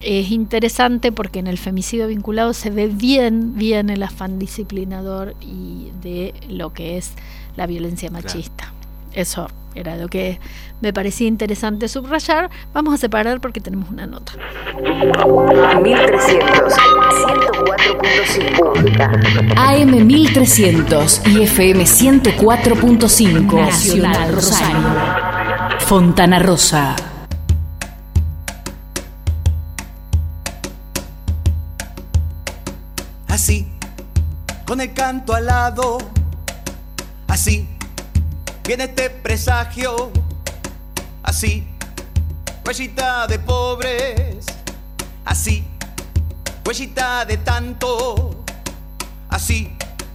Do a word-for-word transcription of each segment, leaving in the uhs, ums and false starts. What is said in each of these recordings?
es interesante porque en el femicidio vinculado se ve bien, bien el afán disciplinador y de lo que es la violencia machista. Claro. Eso era lo que me parecía interesante subrayar. Vamos a separar porque tenemos una nota. mil trescientos, ciento cuatro punto cinco. A M mil trescientos y F M ciento cuatro punto cinco. Nacional Rosario. Fontana Rosa. Así, con el canto al lado, así viene este presagio, así, huellita de pobres, así, huellita de tanto, así,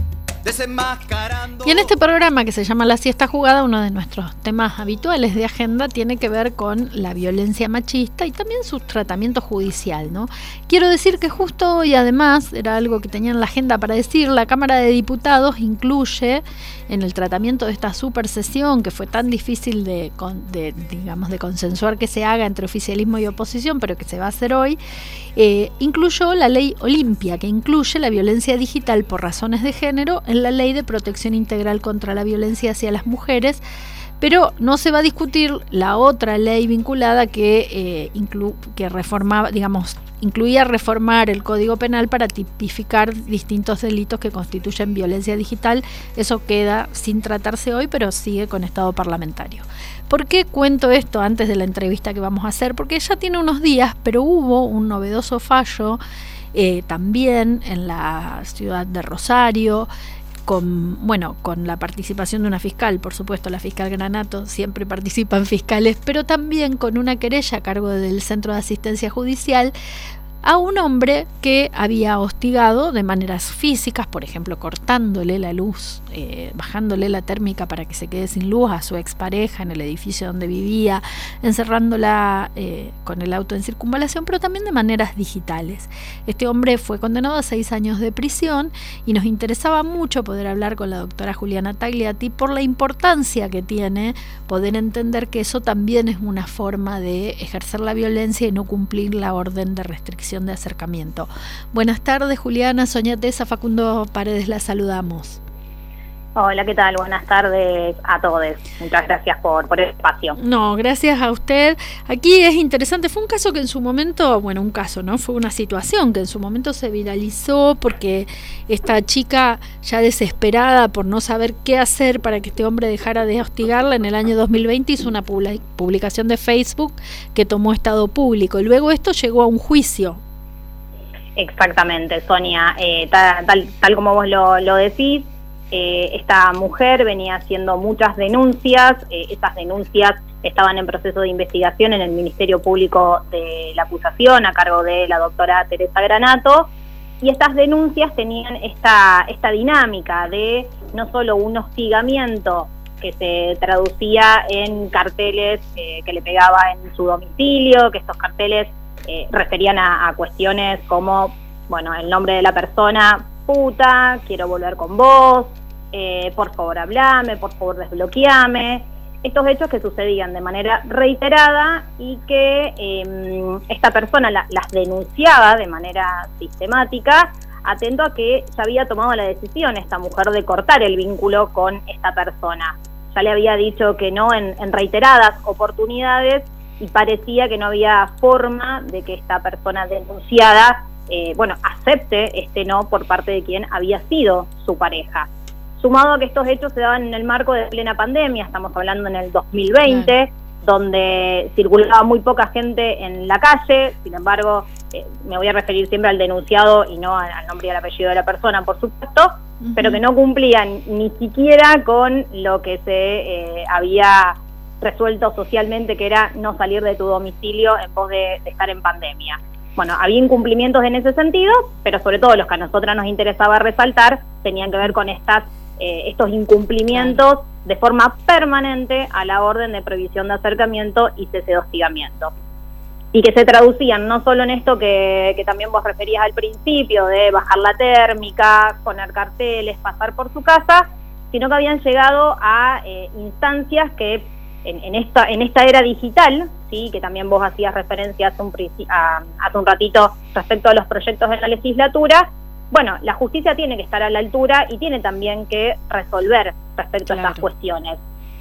desenmascarando. Y en este programa que se llama La Siesta Jugada, uno de nuestros temas habituales de agenda tiene que ver con la violencia machista y también su tratamiento judicial, ¿no? Quiero decir que justo hoy, además, era algo que tenía en la agenda para decir, la Cámara de Diputados incluye en el tratamiento de esta super sesión que fue tan difícil de, de, digamos, de consensuar que se haga entre oficialismo y oposición, pero que se va a hacer hoy, eh, incluyó la ley Olimpia, que incluye la violencia digital por razones de género en la ley de protección integral contra la violencia hacia las mujeres, pero no se va a discutir la otra ley vinculada que, eh, inclu- que reformaba, digamos, incluía reformar el Código Penal para tipificar distintos delitos que constituyen violencia digital. Eso queda sin tratarse hoy, pero sigue con estado parlamentario. ¿Por qué cuento esto antes de la entrevista que vamos a hacer? Porque ya tiene unos días, pero hubo un novedoso fallo eh, también en la ciudad de Rosario, con, bueno, con la participación de una fiscal, por supuesto, la fiscal Granato, siempre participan fiscales, pero también con una querella a cargo del Centro de Asistencia Judicial a un hombre que había hostigado de maneras físicas, por ejemplo, cortándole la luz, eh, bajándole la térmica para que se quede sin luz a su expareja en el edificio donde vivía, encerrándola eh, con el auto en circunvalación, pero también de maneras digitales. Este hombre fue condenado a seis años de prisión y nos interesaba mucho poder hablar con la doctora Juliana Tagliati por la importancia que tiene poder entender que eso también es una forma de ejercer la violencia y no cumplir la orden de restricción de acercamiento. Buenas tardes, Juliana. Sonia Tesa, Facundo Paredes, la saludamos. Hola, ¿qué tal? Buenas tardes a todos. Muchas gracias por, por el espacio. No, gracias a usted. Aquí es interesante, fue un caso que en su momento, bueno, un caso, ¿no? Fue una situación que en su momento se viralizó porque esta chica, ya desesperada por no saber qué hacer para que este hombre dejara de hostigarla, en el año dos mil veinte hizo una publicación de Facebook que tomó estado público. Y luego esto llegó a un juicio. Exactamente, Sonia. Eh, tal, tal, tal como vos lo, lo decís, Eh, esta mujer venía haciendo muchas denuncias, eh, esas denuncias estaban en proceso de investigación en el Ministerio Público de la Acusación a cargo de la doctora Teresa Granato, y estas denuncias tenían esta, esta dinámica de no solo un hostigamiento que se traducía en carteles eh, que le pegaba en su domicilio, que estos carteles eh, referían a, a cuestiones como, bueno, el nombre de la persona, puta, quiero volver con vos, eh, por favor hablame, por favor desbloqueame. Estos hechos que sucedían de manera reiterada y que eh, esta persona la, las denunciaba de manera sistemática, atento a que ya había tomado la decisión esta mujer de cortar el vínculo con esta persona. Ya le había dicho que no en, en reiteradas oportunidades y parecía que no había forma de que esta persona denunciada Eh, bueno, acepte este no por parte de quien había sido su pareja. Sumado a que estos hechos se daban en el marco de plena pandemia, estamos hablando en el dos mil veinte, claro, donde circulaba muy poca gente en la calle, sin embargo, eh, me voy a referir siempre al denunciado y no al nombre y al apellido de la persona, por supuesto, uh-huh, pero que no cumplían ni siquiera con lo que se eh, había resuelto socialmente, que era no salir de tu domicilio en pos de, de estar en pandemia. Bueno, había incumplimientos en ese sentido, pero sobre todo los que a nosotras nos interesaba resaltar tenían que ver con estas, eh, estos incumplimientos de forma permanente a la orden de prohibición de acercamiento y cese de hostigamiento. Y que se traducían no solo en esto que, que también vos referías al principio, de bajar la térmica, poner carteles, pasar por su casa, sino que habían llegado a eh, instancias que en, en, esta, en esta era digital sí, que también vos hacías referencia hace un, a, hace un ratito respecto a los proyectos de la legislatura. Bueno, la justicia tiene que estar a la altura y tiene también que resolver respecto claro. a estas cuestiones.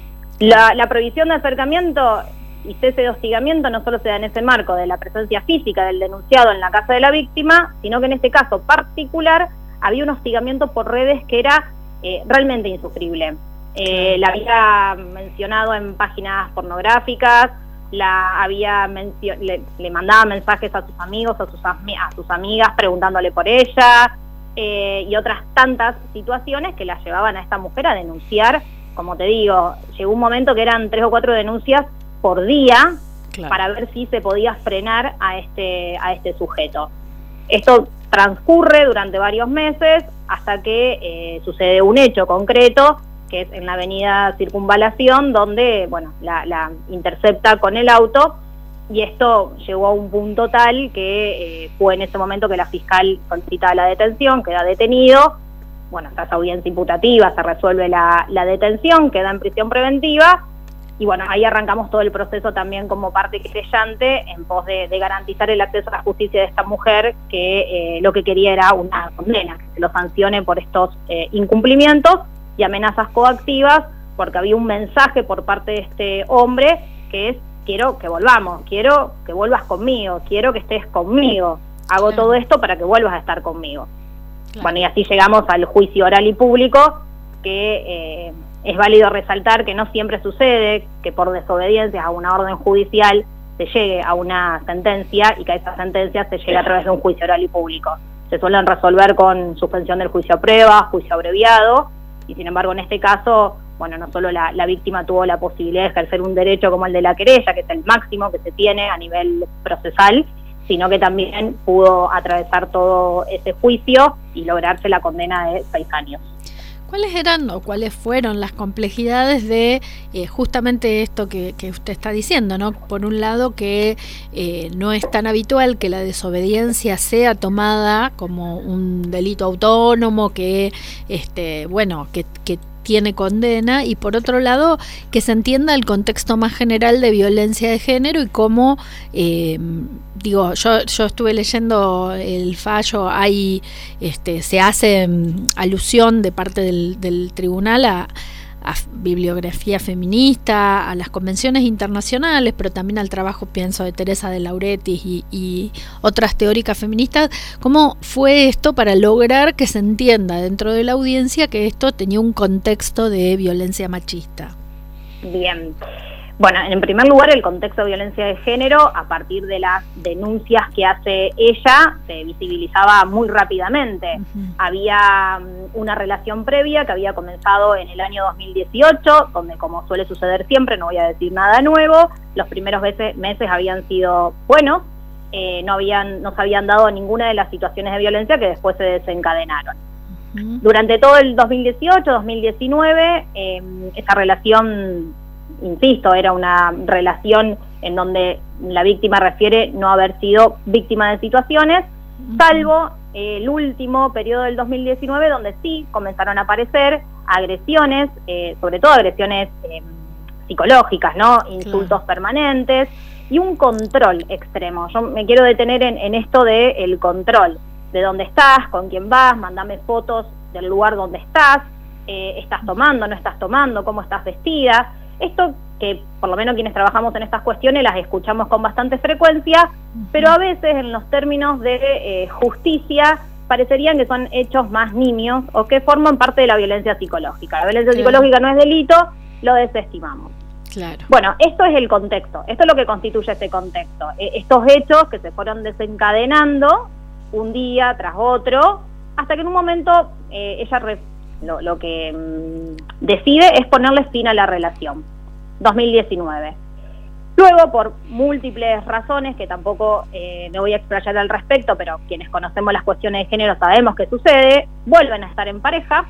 La, la prohibición de acercamiento y cese de hostigamiento no solo se da en ese marco de la presencia física del denunciado en la casa de la víctima, sino que en este caso particular había un hostigamiento por redes que era eh, realmente insufrible. Eh, la había mencionado en páginas pornográficas, la había mencio- le, le mandaba mensajes a sus amigos, a sus, am- a sus amigas preguntándole por ella, eh, y otras tantas situaciones que la llevaban a esta mujer a denunciar. Como te digo, llegó un momento que eran tres o cuatro denuncias por día, claro. para ver si se podía frenar a este, a este sujeto. Esto transcurre durante varios meses hasta que eh, sucede un hecho concreto, que es en la avenida Circunvalación, donde bueno la, la intercepta con el auto, y esto llegó a un punto tal que eh, fue en ese momento que la fiscal solicita la detención, queda detenido, bueno, tras audiencia imputativa se resuelve la, la detención, queda en prisión preventiva, y bueno, ahí arrancamos todo el proceso también como parte querellante en pos de, de garantizar el acceso a la justicia de esta mujer, que eh, lo que quería era una condena, que se lo sancione por estos eh, incumplimientos y amenazas coactivas, porque había un mensaje por parte de este hombre que es: quiero que volvamos, quiero que vuelvas conmigo, quiero que estés conmigo, hago claro. todo esto para que vuelvas a estar conmigo. Claro. Bueno, y así llegamos al juicio oral y público, que eh, es válido resaltar que no siempre sucede que por desobediencias a una orden judicial se llegue a una sentencia, y que a esa sentencia se llegue a través de un juicio oral y público. Se suelen resolver con suspensión del juicio a prueba, juicio abreviado, y sin embargo en este caso, bueno, no solo la, la víctima tuvo la posibilidad de ejercer un derecho como el de la querella, que es el máximo que se tiene a nivel procesal, sino que también pudo atravesar todo ese juicio y lograrse la condena de seis años. ¿Cuáles eran o cuáles fueron las complejidades de eh, justamente esto que, que usted está diciendo, ¿no? Por un lado, que eh, no es tan habitual que la desobediencia sea tomada como un delito autónomo, que este, bueno, que, que tiene condena, y por otro lado que se entienda el contexto más general de violencia de género y cómo, eh, digo, yo yo estuve leyendo el fallo, hay este se hace um, alusión de parte del, del tribunal a, a bibliografía feminista, a las convenciones internacionales, pero también al trabajo, pienso, de Teresa de Lauretis y, y otras teóricas feministas. ¿Cómo fue esto para lograr que se entienda dentro de la audiencia que esto tenía un contexto de violencia machista? Bien. Bueno, en primer lugar, el contexto de violencia de género, a partir de las denuncias que hace ella, se visibilizaba muy rápidamente. Uh-huh. Había um, una relación previa que había comenzado en el año dos mil dieciocho, donde, como suele suceder siempre, no voy a decir nada nuevo, los primeros meses, meses habían sido buenos, eh, no, habían, no se habían dado ninguna de las situaciones de violencia que después se desencadenaron. Uh-huh. Durante todo el dos mil dieciocho, dos mil diecinueve, eh, esa relación, insisto, era una relación en donde la víctima refiere no haber sido víctima de situaciones, salvo eh, el último periodo del dos mil diecinueve, donde sí comenzaron a aparecer agresiones, eh, sobre todo agresiones eh, psicológicas, ¿no? Insultos claro. permanentes y un control extremo. Yo me quiero detener en, en esto de el control, de dónde estás, con quién vas, mandame fotos del lugar donde estás, eh, estás tomando, no estás tomando, cómo estás vestida. Esto que por lo menos quienes trabajamos en estas cuestiones las escuchamos con bastante frecuencia, pero a veces en los términos de eh, justicia parecerían que son hechos más nimios o que forman parte de la violencia psicológica. La violencia claro. psicológica no es delito, lo desestimamos. Claro. Bueno, esto es el contexto, esto es lo que constituye este contexto. Eh, estos hechos que se fueron desencadenando un día tras otro, hasta que en un momento eh, ella re Lo, lo que mmm, decide es ponerle fin a la relación, dos mil diecinueve. Luego, por múltiples razones, que tampoco eh, me voy a explayar al respecto, pero quienes conocemos las cuestiones de género sabemos qué sucede, vuelven a estar en pareja.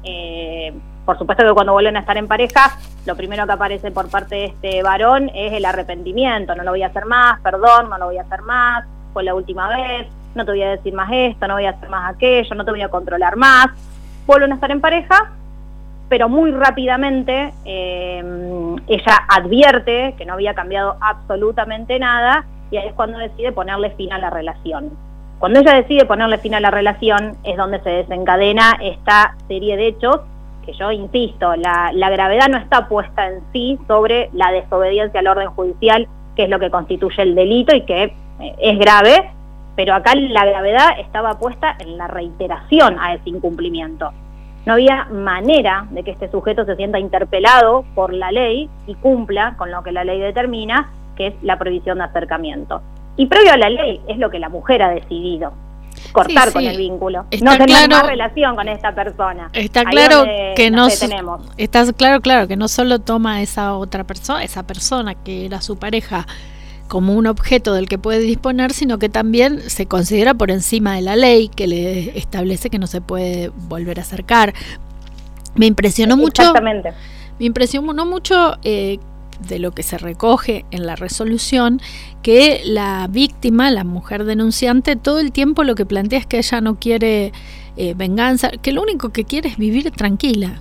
Eh, por supuesto que cuando vuelven a estar en pareja, lo primero que aparece por parte de este varón es el arrepentimiento: no lo voy a hacer más, perdón, no lo voy a hacer más, fue la última vez, no te voy a decir más esto, no voy a hacer más aquello, no te voy a controlar más. Vuelven a estar en pareja pero muy rápidamente eh, ella advierte que no había cambiado absolutamente nada, y ahí es cuando decide ponerle fin a la relación. Cuando ella decide ponerle fin a la relación es donde se desencadena esta serie de hechos, que yo insisto, la, la gravedad no está puesta en sí sobre la desobediencia al orden judicial, que es lo que constituye el delito y que eh, es grave, pero acá la gravedad estaba puesta en la reiteración a ese incumplimiento. No había manera de que este sujeto se sienta interpelado por la ley y cumpla con lo que la ley determina, que es la prohibición de acercamiento. Y previo a la ley es lo que la mujer ha decidido, cortar sí, sí. con el vínculo, está no tener claro, más relación con esta persona. Está claro que no está claro, claro que no solo toma a esa otra persona, esa persona que era su pareja, como un objeto del que puede disponer, sino que también se considera por encima de la ley, que le establece que no se puede volver a acercar. Me impresionó mucho. Exactamente. Me impresionó mucho eh, de lo que se recoge en la resolución, que la víctima, la mujer denunciante, todo el tiempo lo que plantea es que ella no quiere eh, venganza, que lo único que quiere es vivir tranquila.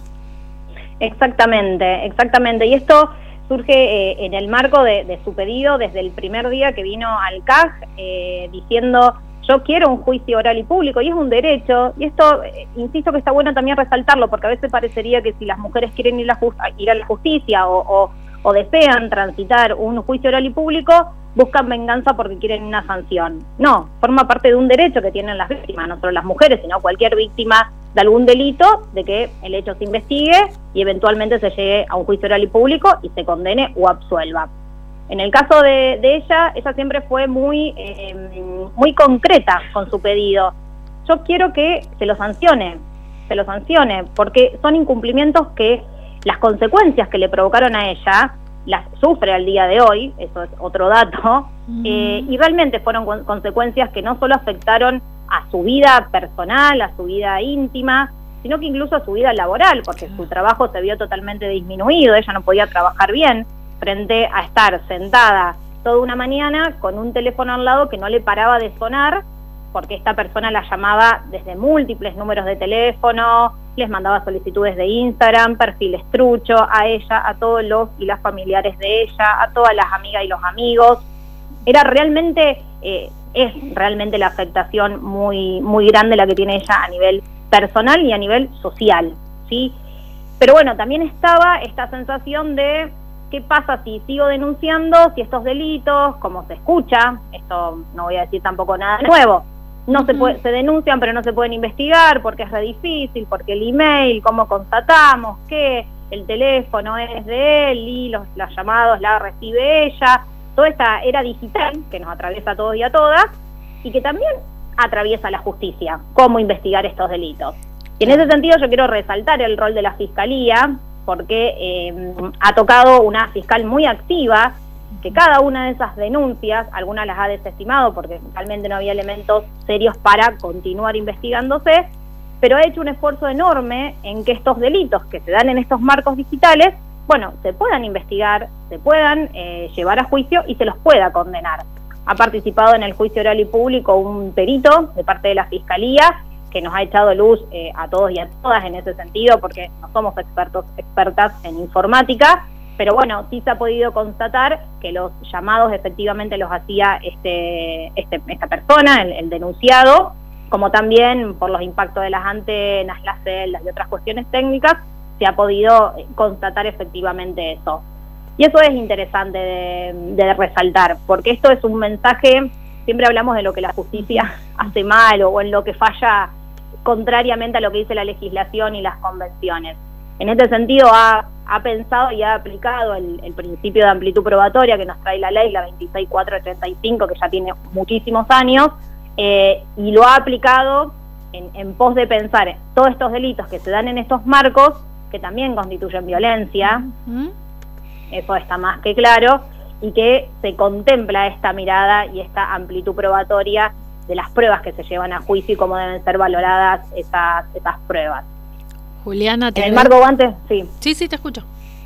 Exactamente, exactamente. Y esto surge eh, en el marco de, de su pedido desde el primer día que vino al C A G, eh, diciendo yo quiero un juicio oral y público, y es un derecho, y esto, eh, insisto que está bueno también resaltarlo, porque a veces parecería que si las mujeres quieren ir a, just, ir a la justicia o, o, o desean transitar un juicio oral y público, buscan venganza porque quieren una sanción. No, forma parte de un derecho que tienen las víctimas, no solo las mujeres, sino cualquier víctima de algún delito, de que el hecho se investigue y eventualmente se llegue a un juicio oral y público y se condene o absuelva. En el caso de, de ella, ella siempre fue muy, eh, muy concreta con su pedido. Yo quiero que se lo sancione, se lo sancione, porque son incumplimientos que las consecuencias que le provocaron a ella las sufre al día de hoy, eso es otro dato, mm. eh, y realmente fueron con, consecuencias que no solo afectaron a su vida personal, a su vida íntima, sino que incluso a su vida laboral, porque su trabajo se vio totalmente disminuido, ella no podía trabajar bien, frente a estar sentada toda una mañana con un teléfono al lado que no le paraba de sonar, porque esta persona la llamaba desde múltiples números de teléfono, les mandaba solicitudes de Instagram, perfiles trucho a ella, a todos los y las familiares de ella, a todas las amigas y los amigos. Era realmente, eh, es realmente la afectación muy, muy grande la que tiene ella a nivel personal y a nivel social, ¿sí? Pero bueno, también estaba esta sensación de qué pasa si sigo denunciando, si estos delitos, como se escucha, esto no voy a decir tampoco nada nuevo, no se puede, se denuncian pero no se pueden investigar porque es re difícil, porque el email, cómo constatamos que el teléfono es de él y los, los llamados la recibe ella, toda esta era digital que nos atraviesa a todos y a todas y que también atraviesa la justicia, cómo investigar estos delitos. Y en ese sentido yo quiero resaltar el rol de la Fiscalía, porque eh, ha tocado una fiscal muy activa, que cada una de esas denuncias, algunas las ha desestimado porque realmente no había elementos serios para continuar investigándose, pero ha hecho un esfuerzo enorme en que estos delitos que se dan en estos marcos digitales, bueno, se puedan investigar, se puedan eh, llevar a juicio y se los pueda condenar. Ha participado en el juicio oral y público un perito de parte de la Fiscalía, que nos ha echado luz eh, a todos y a todas en ese sentido, porque no somos expertos expertas en informática, pero bueno, sí se ha podido constatar que los llamados efectivamente los hacía este, este esta persona, el, el denunciado, como también por los impactos de las antenas, las celdas y otras cuestiones técnicas, se ha podido constatar efectivamente eso. Y eso es interesante de, de resaltar, porque esto es un mensaje, siempre hablamos de lo que la justicia hace mal o en lo que falla contrariamente a lo que dice la legislación y las convenciones. En este sentido ha, ha pensado y ha aplicado el, el principio de amplitud probatoria que nos trae la ley, la veintiséis mil cuatrocientos treinta y cinco, que ya tiene muchísimos años, eh, y lo ha aplicado en, en pos de pensar todos estos delitos que se dan en estos marcos, que también constituyen violencia, uh-huh. Eso está más que claro, y que se contempla esta mirada y esta amplitud probatoria de las pruebas que se llevan a juicio y cómo deben ser valoradas esas, esas pruebas. Juliana, ¿te en el marco Guante? Sí. Sí, sí, te escucho.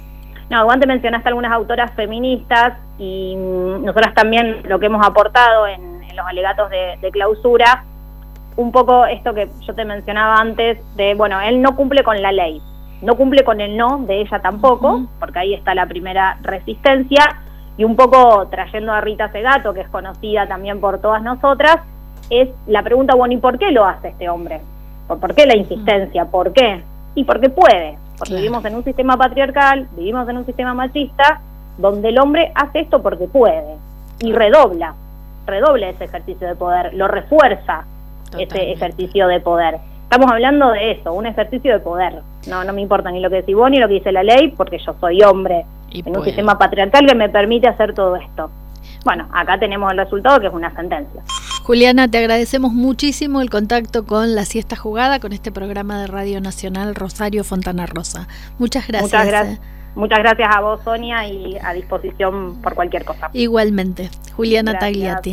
No, Guante, mencionaste algunas autoras feministas y nosotras también lo que hemos aportado en, en los alegatos de, de clausura, un poco esto que yo te mencionaba antes de, bueno, él no cumple con la ley, no cumple con el no de ella tampoco, uh-huh. porque ahí está la primera resistencia, y un poco trayendo a Rita Segato, que es conocida también por todas nosotras, es la pregunta, bueno, ¿y por qué lo hace este hombre? ¿Por, por qué la insistencia? ¿Por qué? Y porque puede, porque claro. vivimos en un sistema patriarcal, vivimos en un sistema machista, donde el hombre hace esto porque puede, y redobla, redobla ese ejercicio de poder, lo refuerza. Totalmente. Ese ejercicio de poder. Estamos hablando de eso, un ejercicio de poder. No, no me importa ni lo que decís vos ni lo que dice la ley, porque yo soy hombre y en puede. un sistema patriarcal que me permite hacer todo esto. Bueno, acá tenemos el resultado, que es una sentencia. Juliana, te agradecemos muchísimo el contacto con La Siesta Jugada, con este programa de Radio Nacional Rosario Fontana Rosa. Muchas gracias. Muchas gracias. Muchas gracias a vos, Sonia, y a disposición por cualquier cosa. Igualmente. Juliana gracias. Tagliati.